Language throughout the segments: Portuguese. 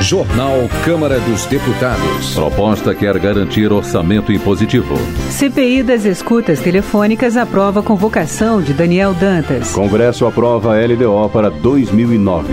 Jornal Câmara dos Deputados. Proposta quer garantir orçamento impositivo. CPI das escutas telefônicas aprova a convocação de Daniel Dantas. Congresso aprova a LDO para 2009.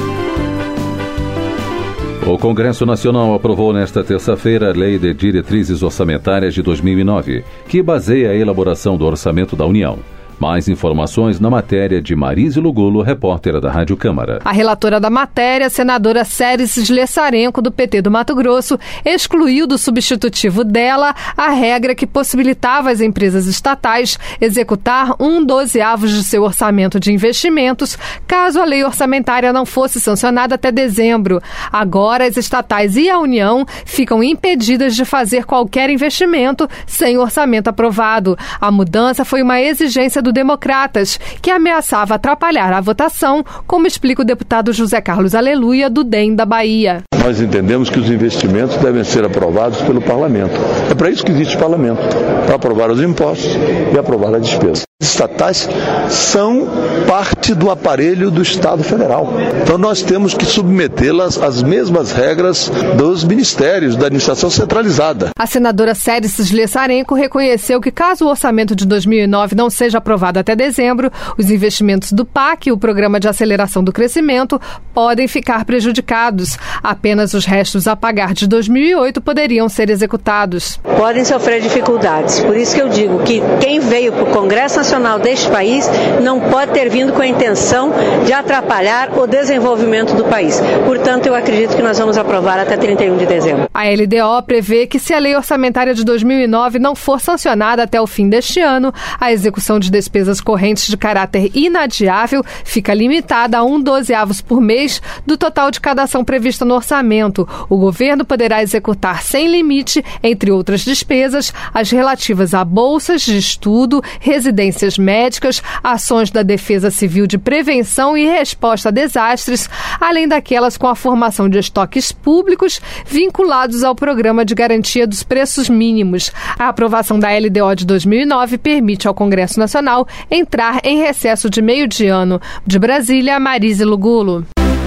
O Congresso Nacional aprovou nesta terça-feira a Lei de Diretrizes Orçamentárias de 2009, que baseia a elaboração do Orçamento da União. Mais informações na matéria de Marise Lugulo, repórter da Rádio Câmara. A relatora da matéria, a senadora Séries Slessarenko, do PT do Mato Grosso, excluiu do substitutivo dela a regra que possibilitava às empresas estatais executar 1/12 de seu orçamento de investimentos, caso a lei orçamentária não fosse sancionada até dezembro. Agora, as estatais e a União ficam impedidas de fazer qualquer investimento sem orçamento aprovado. A mudança foi uma exigência do Democratas, que ameaçava atrapalhar a votação, como explica o deputado José Carlos Aleluia, do DEM da Bahia. Nós entendemos que os investimentos devem ser aprovados pelo parlamento. É para isso que existe parlamento, para aprovar os impostos e aprovar a despesa. Os estatais são parte do aparelho do Estado Federal. Então nós temos que submetê-las às mesmas regras dos ministérios, da administração centralizada. A senadora Séries Slessarenko reconheceu que, caso o orçamento de 2009 não seja aprovado até dezembro, os investimentos do PAC, o Programa de Aceleração do Crescimento, podem ficar prejudicados. Apenas os restos a pagar de 2008 poderiam ser executados. Podem sofrer dificuldades. Por isso que eu digo que quem veio para o Congresso Nacional deste país não pode ter vindo com a intenção de atrapalhar o desenvolvimento do país. Portanto, eu acredito que nós vamos aprovar até 31 de dezembro. A LDO prevê que, se a lei orçamentária de 2009 não for sancionada até o fim deste ano, a execução de despesas correntes de caráter inadiável fica limitada a 1/12 por mês do total de cada ação prevista no orçamento. O governo poderá executar sem limite, entre outras despesas, as relativas a bolsas de estudo, residências médicas, ações da Defesa Civil de prevenção e resposta a desastres, além daquelas com a formação de estoques públicos vinculados ao Programa de Garantia dos Preços Mínimos. A aprovação da LDO de 2009 permite ao Congresso Nacional entrar em recesso de meio de ano. De Brasília, Marise Lugulo.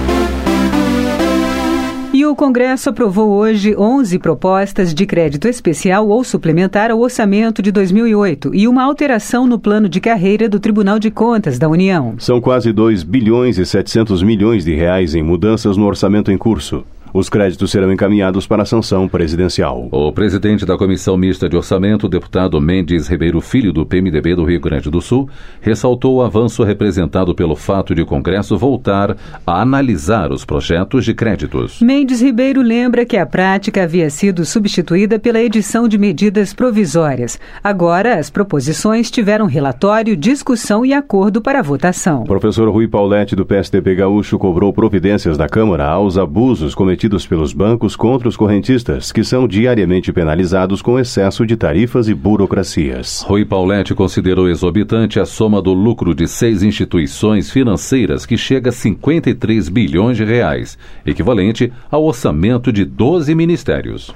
E o Congresso aprovou hoje 11 propostas de crédito especial ou suplementar ao orçamento de 2008 e uma alteração no plano de carreira do Tribunal de Contas da União. São quase 2 bilhões e 700 milhões de reais em mudanças no orçamento em curso. Os créditos serão encaminhados para a sanção presidencial. O presidente da Comissão Mista de Orçamento, deputado Mendes Ribeiro Filho, do PMDB do Rio Grande do Sul, ressaltou o avanço representado pelo fato de o Congresso voltar a analisar os projetos de créditos. Mendes Ribeiro lembra que a prática havia sido substituída pela edição de medidas provisórias. Agora, as proposições tiveram relatório, discussão e acordo para votação. O professor Rui Pauletti, do PSDB gaúcho, cobrou providências da Câmara aos abusos cometidos pelos bancos contra os correntistas, que são diariamente penalizados com excesso de tarifas e burocracias. Rui Pauletti considerou exorbitante a soma do lucro de 6 instituições financeiras, que chega a 53 bilhões de reais, equivalente ao orçamento de 12 ministérios.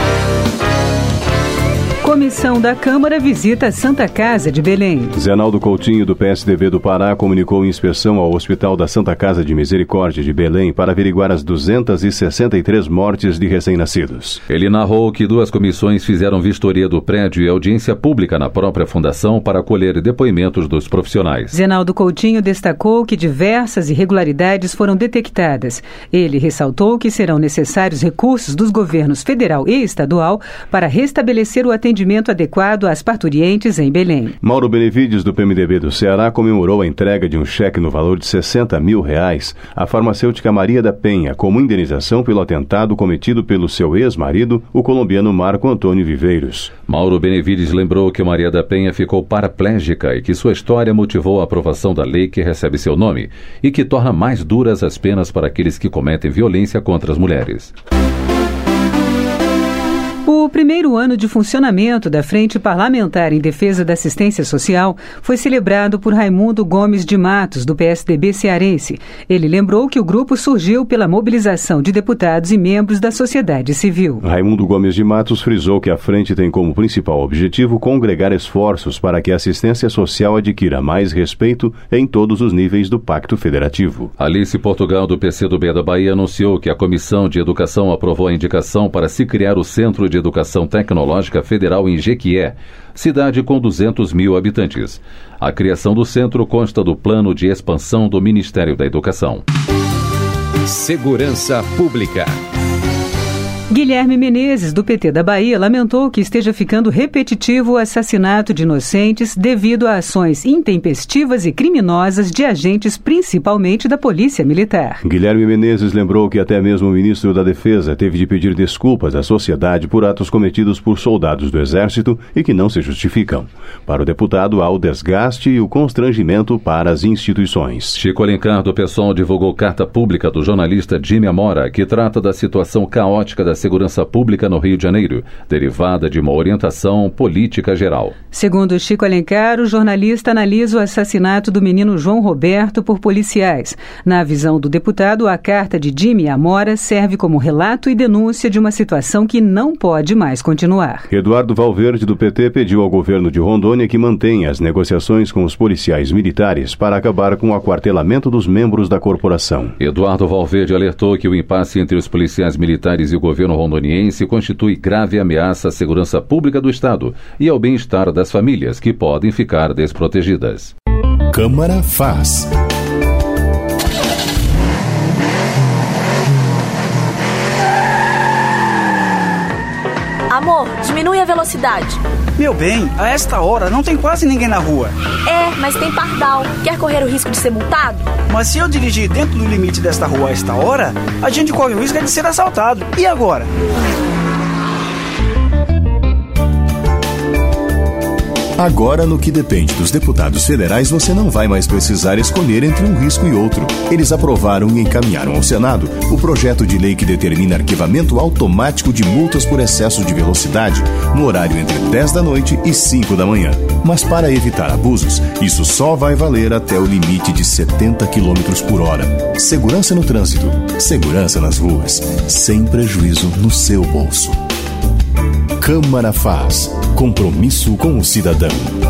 Comissão da Câmara visita a Santa Casa de Belém. Zenaldo Coutinho, do PSDB do Pará, comunicou inspeção ao Hospital da Santa Casa de Misericórdia de Belém para averiguar as 263 mortes de recém-nascidos. Ele narrou que 2 comissões fizeram vistoria do prédio e audiência pública na própria fundação para colher depoimentos dos profissionais. Zenaldo Coutinho destacou que diversas irregularidades foram detectadas. Ele ressaltou que serão necessários recursos dos governos federal e estadual para restabelecer o atendimento adequado às parturientes em Belém. Mauro Benevides, do PMDB do Ceará, comemorou a entrega de um cheque no valor de R$60 mil à farmacêutica Maria da Penha como indenização pelo atentado cometido pelo seu ex-marido, o colombiano Marco Antônio Viveiros. Mauro Benevides lembrou que Maria da Penha ficou paraplégica e que sua história motivou a aprovação da lei que recebe seu nome e que torna mais duras as penas para aqueles que cometem violência contra as mulheres. O primeiro ano de funcionamento da Frente Parlamentar em Defesa da Assistência Social foi celebrado por Raimundo Gomes de Matos, do PSDB cearense. Ele lembrou que o grupo surgiu pela mobilização de deputados e membros da sociedade civil. Raimundo Gomes de Matos frisou que a frente tem como principal objetivo congregar esforços para que a assistência social adquira mais respeito em todos os níveis do Pacto Federativo. Alice Portugal, do PCdoB da Bahia, anunciou que a Comissão de Educação aprovou a indicação para se criar o Centro de Educação Tecnológica Federal em Jequié, cidade com 200 mil habitantes. A criação do centro consta do plano de expansão do Ministério da Educação. Segurança Pública. Guilherme Menezes, do PT da Bahia, lamentou que esteja ficando repetitivo o assassinato de inocentes devido a ações intempestivas e criminosas de agentes, principalmente da Polícia Militar. Guilherme Menezes lembrou que até mesmo o ministro da Defesa teve de pedir desculpas à sociedade por atos cometidos por soldados do Exército e que não se justificam. Para o deputado, há o desgaste e o constrangimento para as instituições. Chico Alencar, do PSOL, divulgou carta pública do jornalista Jimmy Amora, que trata da situação caótica da segurança pública no Rio de Janeiro, derivada de uma orientação política geral. Segundo Chico Alencar, o jornalista analisa o assassinato do menino João Roberto por policiais. Na visão do deputado, a carta de Jimmy Amora serve como relato e denúncia de uma situação que não pode mais continuar. Eduardo Valverde, do PT, pediu ao governo de Rondônia que mantenha as negociações com os policiais militares para acabar com o aquartelamento dos membros da corporação. Eduardo Valverde alertou que o impasse entre os policiais militares e o governo rondoniense constitui grave ameaça à segurança pública do Estado e ao bem-estar das famílias, que podem ficar desprotegidas. Câmara faz. Amor, diminui a velocidade. Meu bem, a esta hora não tem quase ninguém na rua. É, mas tem pardal. Quer correr o risco de ser multado? Mas se eu dirigir dentro do limite desta rua a esta hora, a gente corre o risco de ser assaltado. E agora? Agora, no que depende dos deputados federais, você não vai mais precisar escolher entre um risco e outro. Eles aprovaram e encaminharam ao Senado o projeto de lei que determina arquivamento automático de multas por excesso de velocidade no horário entre 10 da noite e 5 da manhã. Mas para evitar abusos, isso só vai valer até o limite de 70 km por hora. Segurança no trânsito, segurança nas ruas, sem prejuízo no seu bolso. Câmara faz. Compromisso com o cidadão.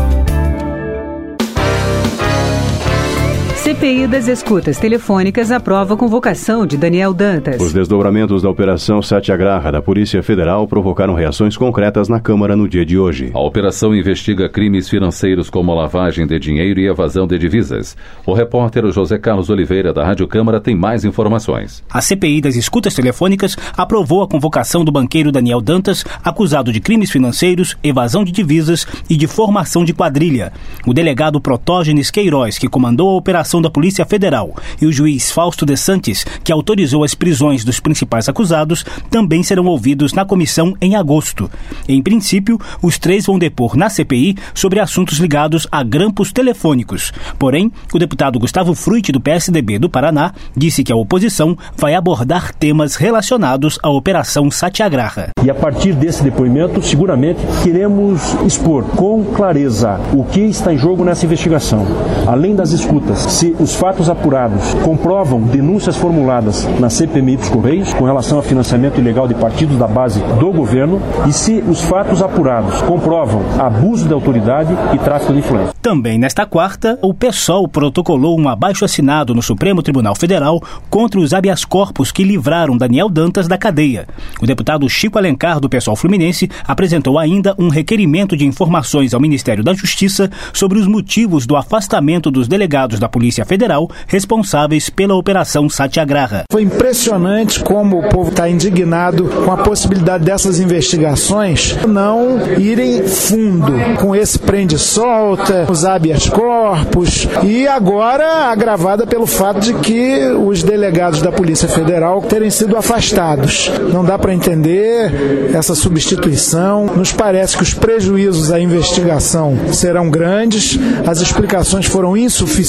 CPI das escutas telefônicas aprova a convocação de Daniel Dantas. Os desdobramentos da Operação Satyagraha da Polícia Federal provocaram reações concretas na Câmara no dia de hoje. A operação investiga crimes financeiros como lavagem de dinheiro e evasão de divisas. O repórter José Carlos Oliveira, da Rádio Câmara, tem mais informações. A CPI das escutas telefônicas aprovou a convocação do banqueiro Daniel Dantas, acusado de crimes financeiros, evasão de divisas e de formação de quadrilha. O delegado Protógenes Queiroz, que comandou a operação da Polícia Federal, e o juiz Fausto de Santis, que autorizou as prisões dos principais acusados, também serão ouvidos na comissão em agosto. Em princípio, os três vão depor na CPI sobre assuntos ligados a grampos telefônicos. Porém, o deputado Gustavo Fruit, do PSDB do Paraná, disse que a oposição vai abordar temas relacionados à Operação Satyagraha. E a partir desse depoimento, seguramente, queremos expor com clareza o que está em jogo nessa investigação. Além das escutas, se os fatos apurados comprovam denúncias formuladas na CPMI dos Correios com relação a financiamento ilegal de partidos da base do governo e se os fatos apurados comprovam abuso de autoridade e tráfico de influência. Também nesta quarta, o PSOL protocolou um abaixo-assinado no Supremo Tribunal Federal contra os habeas corpus que livraram Daniel Dantas da cadeia. O deputado Chico Alencar, do PSOL Fluminense, apresentou ainda um requerimento de informações ao Ministério da Justiça sobre os motivos do afastamento dos delegados da Polícia Federal responsáveis pela Operação Satyagraha. Foi impressionante como o povo está indignado com a possibilidade dessas investigações não irem fundo com esse prende-solta, os habeas corpus e agora agravada pelo fato de que os delegados da Polícia Federal terem sido afastados. Não dá para entender essa substituição. Nos parece que os prejuízos à investigação serão grandes, as explicações foram insuficientes.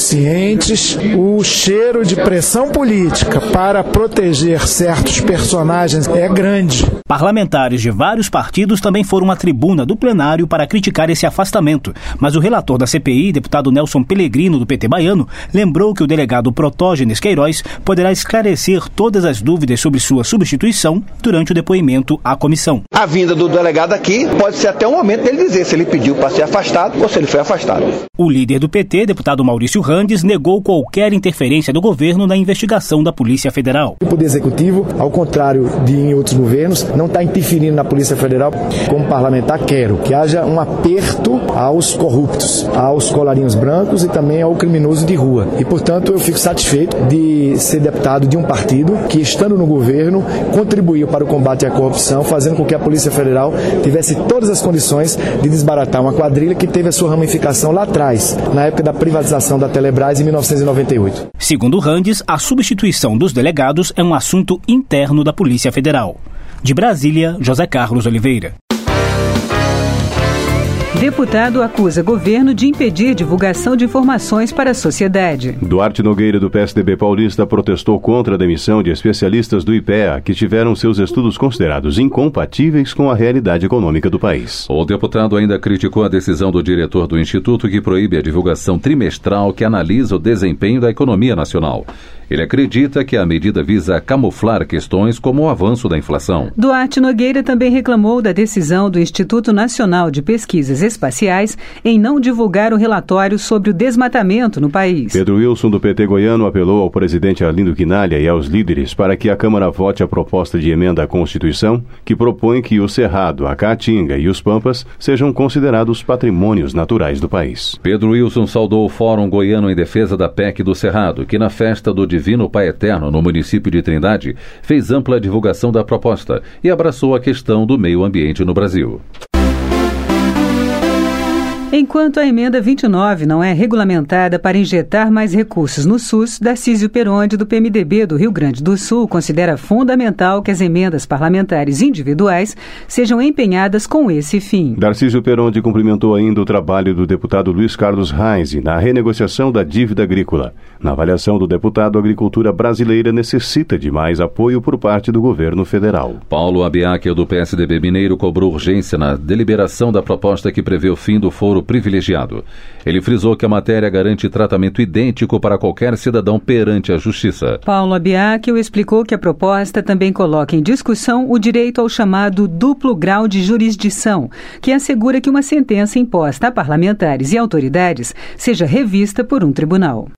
ambientes, o cheiro de pressão política para proteger certos personagens é grande. Parlamentares de vários partidos também foram à tribuna do plenário para criticar esse afastamento, mas o relator da CPI, deputado Nelson Pellegrino, do PT baiano, lembrou que o delegado Protógenes Queiroz poderá esclarecer todas as dúvidas sobre sua substituição durante o depoimento à comissão. A vinda do delegado aqui pode ser até o momento dele dizer se ele pediu para ser afastado ou se ele foi afastado. O líder do PT, deputado Maurício Randes, negou qualquer interferência do governo na investigação da Polícia Federal. O Poder Executivo, ao contrário de em outros governos, não está interferindo na Polícia Federal. Como parlamentar, quero que haja um aperto aos corruptos, aos colarinhos brancos e também ao criminoso de rua. E, portanto, eu fico satisfeito de ser deputado de um partido que, estando no governo, contribuiu para o combate à corrupção, fazendo com que a Polícia Federal tivesse todas as condições de desbaratar uma quadrilha que teve a sua ramificação lá atrás, na época da privatização da Telebrás em 1998. Segundo Randes, a substituição dos delegados é um assunto interno da Polícia Federal. De Brasília, José Carlos Oliveira. Deputado acusa governo de impedir divulgação de informações para a sociedade. Duarte Nogueira, do PSDB paulista, protestou contra a demissão de especialistas do IPEA que tiveram seus estudos considerados incompatíveis com a realidade econômica do país. O deputado ainda criticou a decisão do diretor do Instituto que proíbe a divulgação trimestral que analisa o desempenho da economia nacional. Ele acredita que a medida visa camuflar questões como o avanço da inflação. Duarte Nogueira também reclamou da decisão do Instituto Nacional de Pesquisas Espaciais em não divulgar o relatório sobre o desmatamento no país. Pedro Wilson, do PT goiano, apelou ao presidente Arlindo Quinalha e aos líderes para que a Câmara vote a proposta de emenda à Constituição que propõe que o Cerrado, a Caatinga e os Pampas sejam considerados patrimônios naturais do país. Pedro Wilson saudou o Fórum Goiano em defesa da PEC do Cerrado, que na festa do Divino Pai Eterno, no município de Trindade, fez ampla divulgação da proposta e abraçou a questão do meio ambiente no Brasil. Enquanto a emenda 29 não é regulamentada para injetar mais recursos no SUS, Darcísio Peronde, do PMDB do Rio Grande do Sul, considera fundamental que as emendas parlamentares individuais sejam empenhadas com esse fim. Darcísio Peronde cumprimentou ainda o trabalho do deputado Luiz Carlos Reis na renegociação da dívida agrícola. Na avaliação do deputado, a agricultura brasileira necessita de mais apoio por parte do governo federal. Paulo Abiaquia, do PSDB mineiro, cobrou urgência na deliberação da proposta que prevê o fim do foro privilegiado. Ele frisou que a matéria garante tratamento idêntico para qualquer cidadão perante a justiça. Paulo Abiaquia explicou que a proposta também coloca em discussão o direito ao chamado duplo grau de jurisdição, que assegura que uma sentença imposta a parlamentares e autoridades seja revista por um tribunal.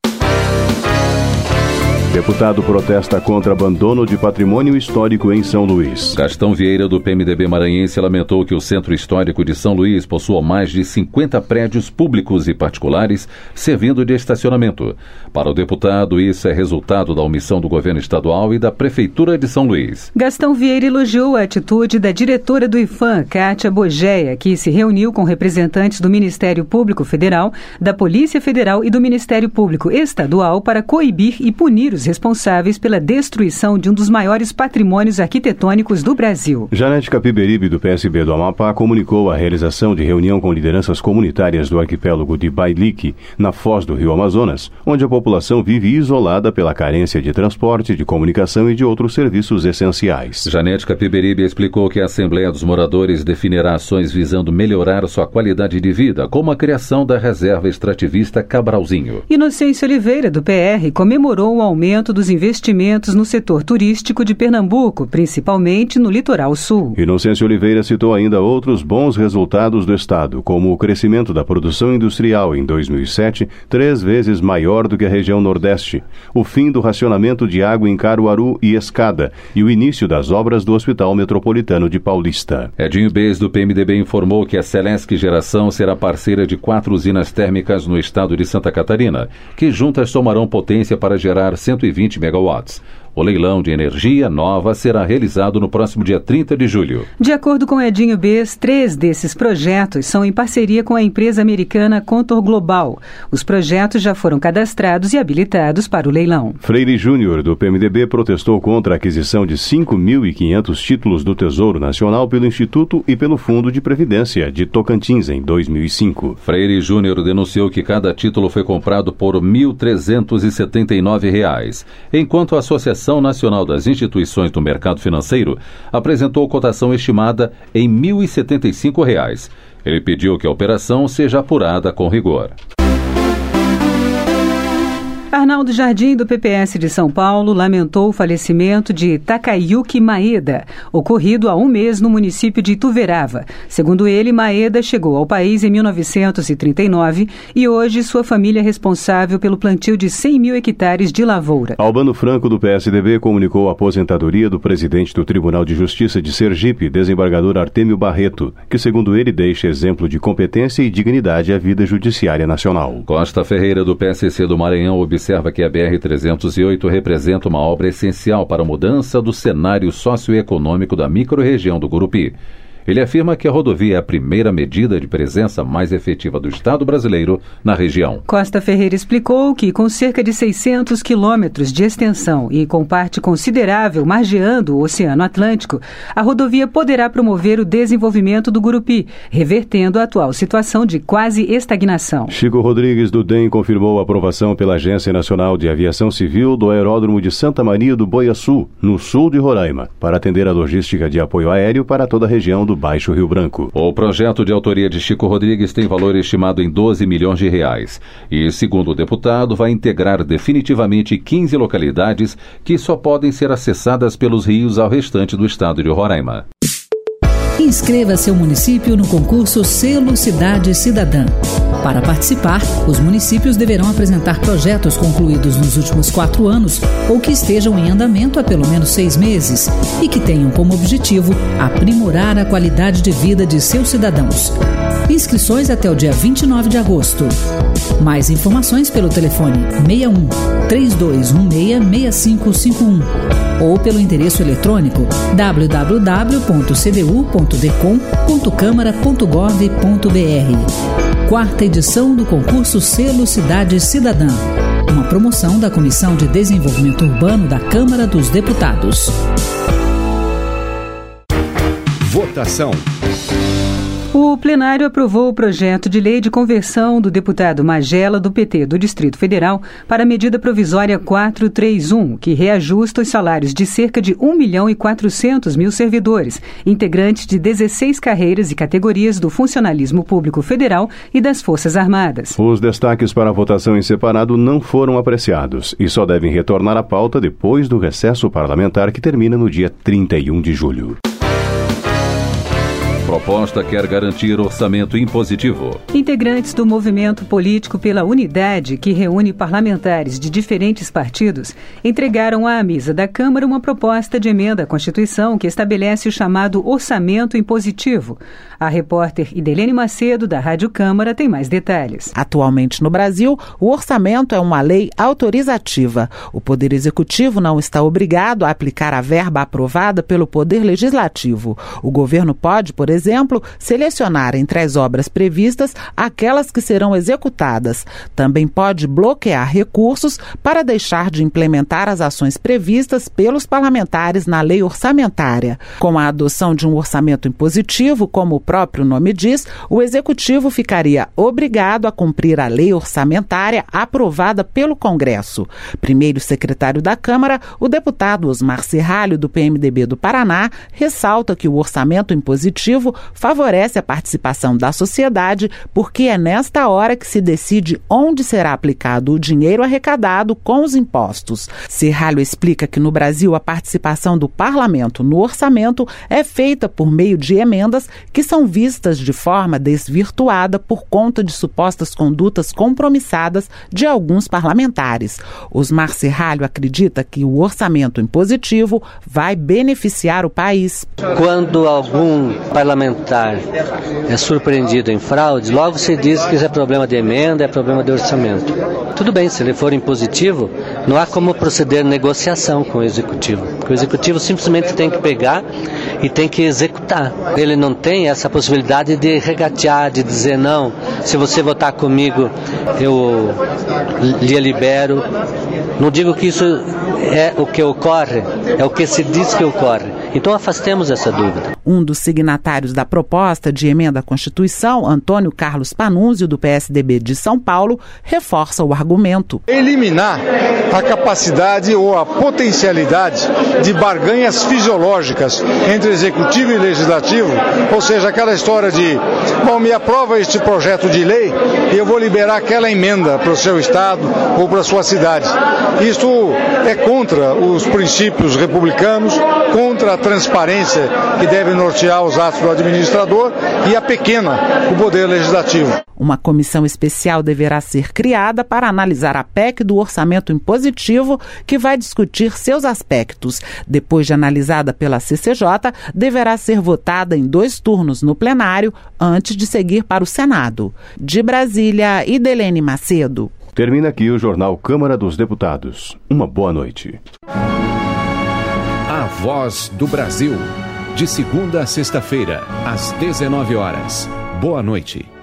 Deputado protesta contra abandono de patrimônio histórico em São Luís. Gastão Vieira, do PMDB maranhense, lamentou que o Centro Histórico de São Luís possua mais de 50 prédios públicos e particulares servindo de estacionamento. Para o deputado, isso é resultado da omissão do governo estadual e da Prefeitura de São Luís. Gastão Vieira elogiou a atitude da diretora do IFAM, Kátia Bogeia, que se reuniu com representantes do Ministério Público Federal, da Polícia Federal e do Ministério Público Estadual para coibir e punir os responsáveis pela destruição de um dos maiores patrimônios arquitetônicos do Brasil. Janete Capiberibe, do PSB do Amapá, comunicou a realização de reunião com lideranças comunitárias do arquipélago de Bailique, na foz do Rio Amazonas, onde a população vive isolada pela carência de transporte, de comunicação e de outros serviços essenciais. Janete Capiberibe explicou que a Assembleia dos Moradores definirá ações visando melhorar sua qualidade de vida, como a criação da reserva extrativista Cabralzinho. Inocêncio Oliveira, do PR, comemorou o aumento dos investimentos no setor turístico de Pernambuco, principalmente no litoral sul. Inocêncio Oliveira citou ainda outros bons resultados do Estado, como o crescimento da produção industrial em 2007, 3 vezes maior do que a região Nordeste, o fim do racionamento de água em Caruaru e Escada e o início das obras do Hospital Metropolitano de Paulista. Edinho Bez, do PMDB, informou que a Celesc Geração será parceira de 4 usinas térmicas no estado de Santa Catarina, que juntas somarão potência para gerar 120 megawatts. O leilão de energia nova será realizado no próximo dia 30 de julho. De acordo com Edinho Bez, 3 desses projetos são em parceria com a empresa americana Contour Global. Os projetos já foram cadastrados e habilitados para o leilão. Freire Júnior, do PMDB, protestou contra a aquisição de 5.500 títulos do Tesouro Nacional pelo Instituto e pelo Fundo de Previdência de Tocantins em 2005. Freire Júnior denunciou que cada título foi comprado por R$ 1.379, enquanto a Associação Nacional das Instituições do Mercado Financeiro apresentou cotação estimada em R$ 1.075. Ele pediu que a operação seja apurada com rigor. Arnaldo Jardim, do PPS de São Paulo, lamentou o falecimento de Takayuki Maeda, ocorrido há um mês no município de Ituverava. Segundo ele, Maeda chegou ao país em 1939 e hoje sua família é responsável pelo plantio de 100 mil hectares de lavoura. Albano Franco, do PSDB, comunicou a aposentadoria do presidente do Tribunal de Justiça de Sergipe, desembargador Artêmio Barreto, que, segundo ele, deixa exemplo de competência e dignidade à vida judiciária nacional. Costa Ferreira, do PSC do Maranhão, observa que a BR-308 representa uma obra essencial para a mudança do cenário socioeconômico da microrregião do Gurupi. Ele afirma que a rodovia é a primeira medida de presença mais efetiva do Estado brasileiro na região. Costa Ferreira explicou que, com cerca de 600 quilômetros de extensão e com parte considerável margeando o Oceano Atlântico, a rodovia poderá promover o desenvolvimento do Gurupi, revertendo a atual situação de quase estagnação. Chico Rodrigues, do DEM, confirmou a aprovação pela Agência Nacional de Aviação Civil do Aeródromo de Santa Maria do Boiaçu, no sul de Roraima, para atender a logística de apoio aéreo para toda a região do Baixo Rio Branco. O projeto de autoria de Chico Rodrigues tem valor estimado em 12 milhões de reais e, segundo o deputado, vai integrar definitivamente 15 localidades que só podem ser acessadas pelos rios ao restante do estado de Roraima. Inscreva seu município no concurso Selo Cidade Cidadã. Para participar, os municípios deverão apresentar projetos concluídos nos últimos 4 anos ou que estejam em andamento há pelo menos 6 meses e que tenham como objetivo aprimorar a qualidade de vida de seus cidadãos. Inscrições até o dia 29 de agosto. Mais informações pelo telefone 61 3216 6551 ou pelo endereço eletrônico www.cdu.decom.câmara.gov.br. 4ª edição do concurso Selo Cidade Cidadã, uma promoção da Comissão de Desenvolvimento Urbano da Câmara dos Deputados. Votação. O plenário aprovou o projeto de lei de conversão do deputado Magela, do PT do Distrito Federal, para a medida provisória 431, que reajusta os salários de cerca de 1.400.000 servidores, integrantes de 16 carreiras e categorias do funcionalismo público federal e das Forças Armadas. Os destaques para a votação em separado não foram apreciados e só devem retornar à pauta depois do recesso parlamentar que termina no dia 31 de julho. Proposta quer garantir orçamento impositivo. Integrantes do Movimento Político pela Unidade, que reúne parlamentares de diferentes partidos, entregaram à mesa da Câmara uma proposta de emenda à Constituição que estabelece o chamado orçamento impositivo. A repórter Idelene Macedo, da Rádio Câmara, tem mais detalhes. Atualmente no Brasil, o orçamento é uma lei autorizativa. O Poder Executivo não está obrigado a aplicar a verba aprovada pelo Poder Legislativo. O governo pode, por exemplo, selecionar entre as obras previstas aquelas que serão executadas. Também pode bloquear recursos para deixar de implementar as ações previstas pelos parlamentares na lei orçamentária. Com a adoção de um orçamento impositivo, como o próprio nome diz, o Executivo ficaria obrigado a cumprir a lei orçamentária aprovada pelo Congresso. Primeiro secretário da Câmara, o deputado Osmar Serralho, do PMDB do Paraná, ressalta que o orçamento impositivo favorece a participação da sociedade porque é nesta hora que se decide onde será aplicado o dinheiro arrecadado com os impostos. Serralho explica que no Brasil a participação do parlamento no orçamento é feita por meio de emendas que são vistas de forma desvirtuada por conta de supostas condutas compromissadas de alguns parlamentares. Osmar Serralho acredita que o orçamento impositivo vai beneficiar o país. Quando algum parlamentar parlamentar é surpreendido em fraude, logo se diz que isso é problema de emenda, é problema de orçamento. Tudo bem, se ele for impositivo, não há como proceder negociação com o Executivo. Porque o Executivo simplesmente tem que pegar e tem que executar. Ele não tem essa possibilidade de regatear, de dizer não, se você votar comigo, eu lhe libero. Não digo que isso é o que ocorre, é o que se diz que ocorre. Então afastemos essa dúvida. Um dos signatários da proposta de emenda à Constituição, Antônio Carlos Panunzio, do PSDB de São Paulo, reforça o argumento. Eliminar a capacidade ou a potencialidade de barganhas fisiológicas entre executivo e legislativo, ou seja, aquela história de, bom, me aprova este projeto de lei e eu vou liberar aquela emenda para o seu estado ou para a sua cidade. Isto é contra os princípios republicanos, contra a transparência que deve nortear os atos do administrador e apequena o poder legislativo. Uma comissão especial deverá ser criada para analisar a PEC do orçamento impositivo, que vai discutir seus aspectos. Depois de analisada pela CCJ, deverá ser votada em 2 turnos no plenário, antes de seguir para o Senado. De Brasília, Idelene Macedo. Termina aqui o Jornal Câmara dos Deputados. Uma boa noite. A Voz do Brasil. De segunda a sexta-feira, às 19 horas. Boa noite.